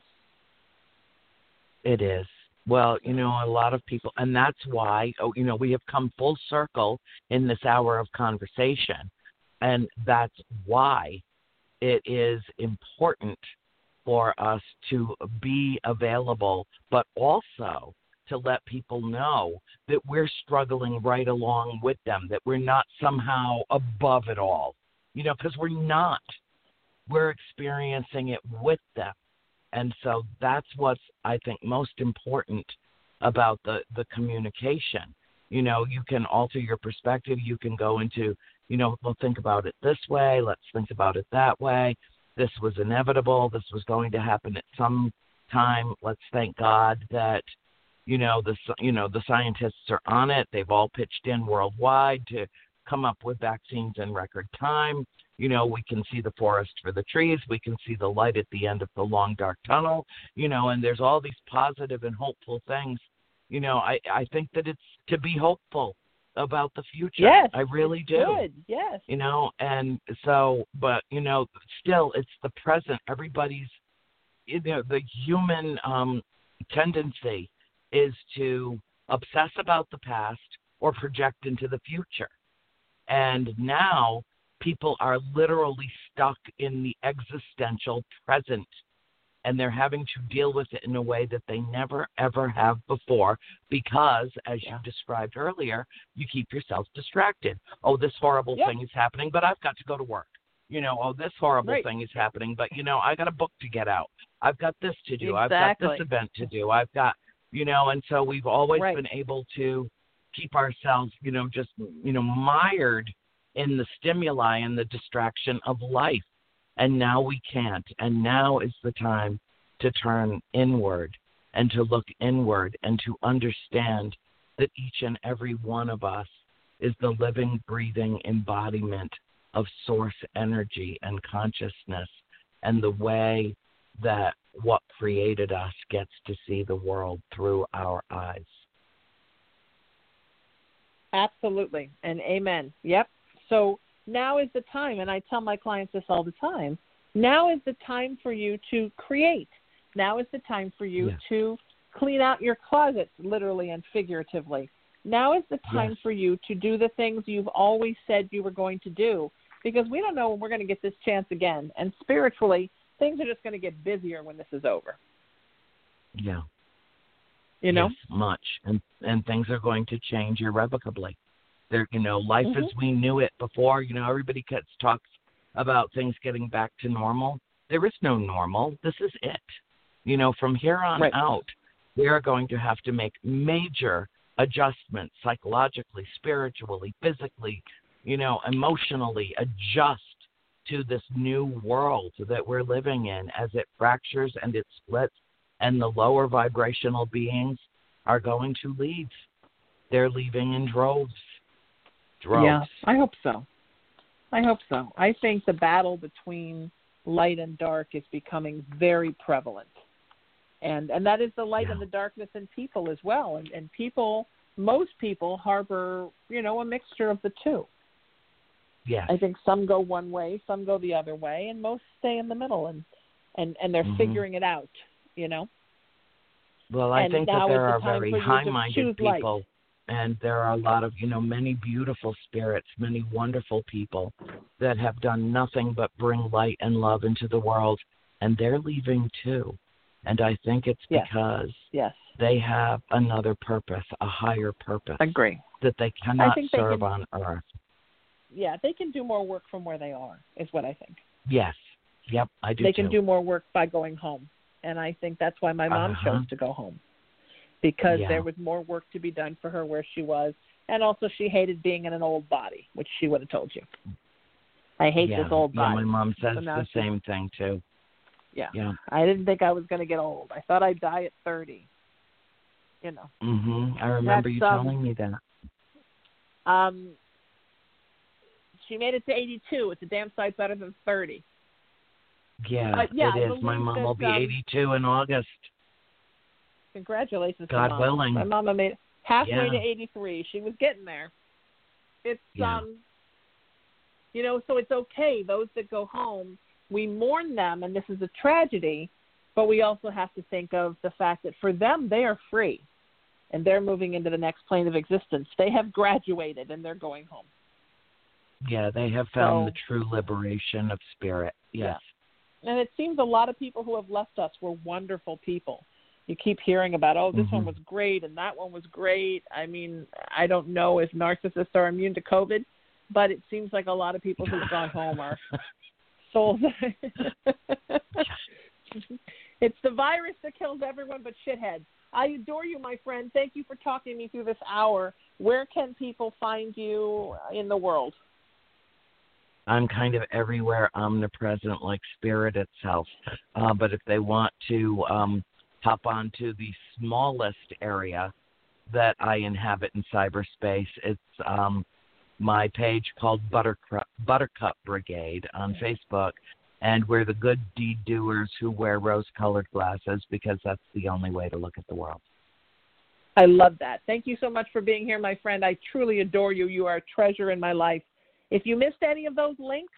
It is. Well, a lot of people, and that's why, we have come full circle in this hour of conversation. And that's why it is important for us to be available, but also to let people know that we're struggling right along with them, that we're not somehow above it all, because we're not. We're experiencing it with them. And so that's what's, I think, most important about the communication. You can alter your perspective. You can go into, we'll think about it this way. Let's think about it that way. This was inevitable. This was going to happen at some time. Let's thank God that, the scientists are on it. They've all pitched in worldwide to come up with vaccines in record time. We can see the forest for the trees. We can see the light at the end of the long, dark tunnel, and there's all these positive and hopeful things. I think that it's to be hopeful about the future. Yes. I really do. Good. Yes. And so, but, still it's the present. Everybody's, the human tendency is to obsess about the past or project into the future. And now people are literally stuck in the existential present, and they're having to deal with it in a way that they never, ever have before because, as you described earlier, you keep yourself distracted. Oh, this horrible thing is happening, but I've got to go to work. Oh, this horrible thing is happening, but, I got a book to get out. I've got this to do. Exactly. I've got this event to do. I've got, and so we've always been able to keep ourselves, just, mired in the stimuli and the distraction of life. And now we can't. And now is the time to turn inward and to look inward and to understand that each and every one of us is the living, breathing embodiment of source energy and consciousness, and the way that what created us gets to see the world through our eyes. Absolutely. And amen. Yep. So now is the time, and I tell my clients this all the time, now is the time for you to create. Now is the time for you to clean out your closets, literally and figuratively. Now is the time for you to do the things you've always said you were going to do, because we don't know when we're going to get this chance again. And spiritually, things are just going to get busier when this is over. Yeah. You know? Yes, much. And things are going to change irrevocably. There, life as we knew it before, everybody talks about things getting back to normal. There is no normal. This is it. From here on out, we are going to have to make major adjustments psychologically, spiritually, physically, emotionally, adjust to this new world that we're living in as it fractures and it splits, and the lower vibrational beings are going to leave. They're leaving in droves. Yeah, I hope so. I think the battle between light and dark is becoming very prevalent. And that is the light and the darkness in people as well. And people, most people harbor, a mixture of the two. Yeah. I think some go one way, some go the other way, and most stay in the middle and they're figuring it out, Well, I think that there are very high-minded people, light. and there are a lot of, many beautiful spirits, many wonderful people that have done nothing but bring light and love into the world, and they're leaving too. And I think it's because they have another purpose, a higher purpose. Agree. That they cannot serve on Earth. Yeah, they can do more work from where they are, is what I think. Yes. Yep, I do They too. can do more work by going home. And I think that's why my mom chose to go home. Because there was more work to be done for her where she was. And also she hated being in an old body, which she would have told you. I hate this old body. Yeah, my mom says the same thing too. Yeah. I didn't think I was going to get old. I thought I'd die at 30. I remember you telling me that. She made it to 82. It's a damn sight better than 30. Yeah, it is. My mom will be 82 in August. Congratulations, God willing. My mama made it halfway to 83. She was getting there. It's so it's okay. Those that go home, we mourn them, and this is a tragedy, but we also have to think of the fact that for them, they are free, and they're moving into the next plane of existence. They have graduated, and they're going home. Yeah, they have found the true liberation of spirit. Yes. Yeah. And it seems a lot of people who have left us were wonderful people. You keep hearing about, this one was great and that one was great. I mean, I don't know if narcissists are immune to COVID, but it seems like a lot of people who've gone home are souls. It's the virus that kills everyone but shitheads. I adore you, my friend. Thank you for talking me through this hour. Where can people find you in the world? I'm kind of everywhere, omnipresent, like spirit itself. But if they want to hop onto the smallest area that I inhabit in cyberspace, it's my page called Buttercup Brigade on Facebook. And we're the good deed doers who wear rose-colored glasses because that's the only way to look at the world. I love that. Thank you so much for being here, my friend. I truly adore you. You are a treasure in my life. If you missed any of those links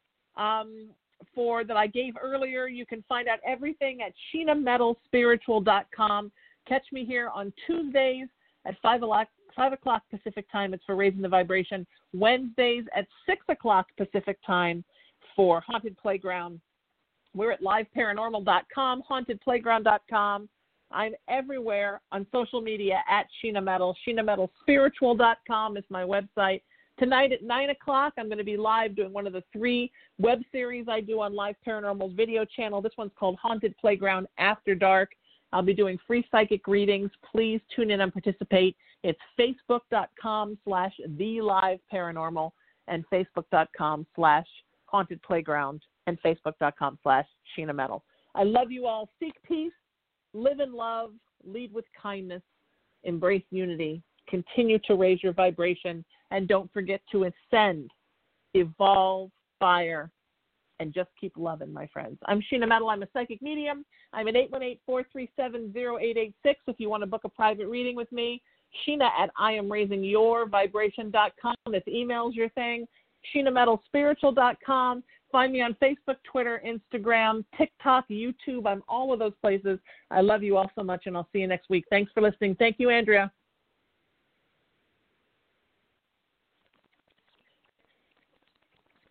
that I gave earlier, you can find out everything at SheenaMetalSpiritual.com. Catch me here on Tuesdays at 5 o'clock Pacific time. It's for Raising the Vibration. Wednesdays at 6 o'clock Pacific time for Haunted Playground. We're at liveparanormal.com, hauntedplayground.com. I'm everywhere on social media at Sheena Metal. SheenaMetalSpiritual.com is my website. Tonight at 9 o'clock, I'm going to be live doing one of the 3 web series I do on Live Paranormal's video channel. This one's called Haunted Playground After Dark. I'll be doing free psychic readings. Please tune in and participate. It's facebook.com/TheLiveParanormal and facebook.com/Haunted Playground and facebook.com/Sheena Metal. I love you all. Seek peace, live in love, lead with kindness, embrace unity, continue to raise your vibration, and don't forget to ascend, evolve, fire, and just keep loving, my friends. I'm Sheena Metal. I'm a psychic medium. I'm at 818-437-0886 if you want to book a private reading with me. Sheena at IamRaisingYourVibration.com if email's your thing. SheenaMetalSpiritual.com. Find me on Facebook, Twitter, Instagram, TikTok, YouTube. I'm all of those places. I love you all so much, and I'll see you next week. Thanks for listening. Thank you, Andrea.